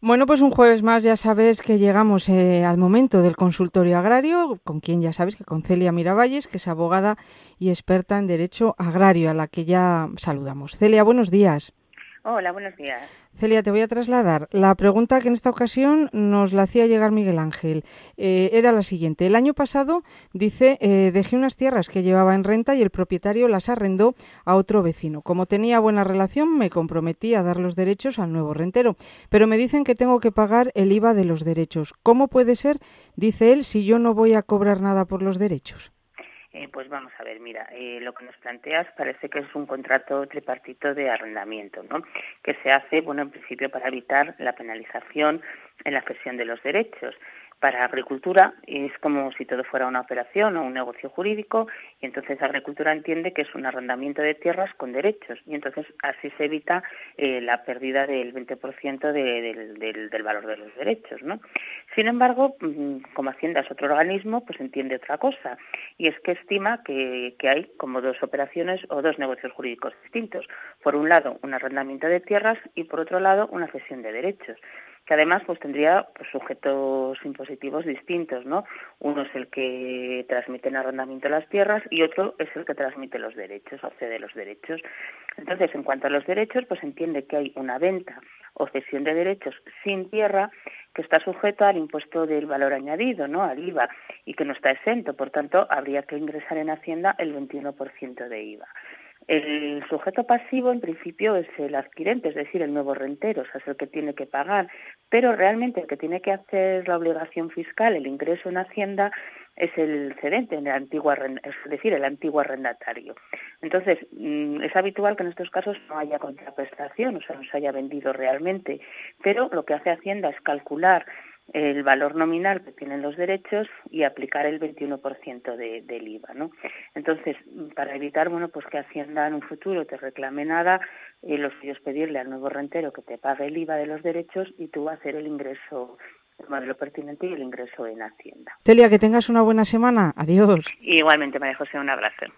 Bueno, pues un jueves más ya sabes que llegamos al momento del consultorio agrario, con quien ya sabes que con Celia Miravalles, que es abogada y experta en derecho agrario, a la que ya saludamos. Celia, buenos días. Hola, buenos días. Celia, te voy a trasladar la pregunta que en esta ocasión nos la hacía llegar Miguel Ángel. Era la siguiente. El año pasado, dice, dejé unas tierras que llevaba en renta y el propietario las arrendó a otro vecino. Como tenía buena relación, me comprometí a dar los derechos al nuevo rentero, pero me dicen que tengo que pagar el IVA de los derechos. ¿Cómo puede ser, dice él, si yo no voy a cobrar nada por los derechos? Pues vamos a ver, mira, lo que nos planteas parece que es un contrato tripartito de arrendamiento, ¿no? Que se hace, bueno, en principio para evitar la penalización en la cesión de los derechos. Para agricultura es como si todo fuera una operación o un negocio jurídico y entonces agricultura entiende que es un arrendamiento de tierras con derechos y entonces así se evita la pérdida del 20% del valor de los derechos, ¿no? Sin embargo, como Hacienda es otro organismo, pues entiende otra cosa y es que estima que hay como dos operaciones o dos negocios jurídicos distintos. Por un lado, un arrendamiento de tierras y por otro lado, una cesión de derechos, que además pues tendría pues, sujetos impositivos distintos, ¿no? Uno es el que transmite en arrendamiento las tierras y otro es el que transmite los derechos o cede los derechos. Entonces, en cuanto a los derechos, pues entiende que hay una venta o cesión de derechos sin tierra que está sujeto al impuesto del valor añadido, ¿no? Al IVA, y que no está exento, por tanto, habría que ingresar en Hacienda el 21% de IVA. El sujeto pasivo, en principio, es el adquirente, es decir, el nuevo rentero, o sea, es el que tiene que pagar, pero realmente el que tiene que hacer la obligación fiscal, el ingreso en Hacienda, es el cedente, es decir, el antiguo arrendatario. Entonces, es habitual que en estos casos no haya contraprestación, o sea, no se haya vendido realmente, pero lo que hace Hacienda es calcular el valor nominal que tienen los derechos y aplicar el 21% del IVA, ¿no? Entonces, para evitar, bueno, pues que Hacienda en un futuro te reclame nada, lo suyo es pedirle al nuevo rentero que te pague el IVA de los derechos y tú hacer el ingreso, el modelo pertinente y el ingreso en Hacienda. Celia, que tengas una buena semana. Adiós. Y igualmente, María José, un abrazo.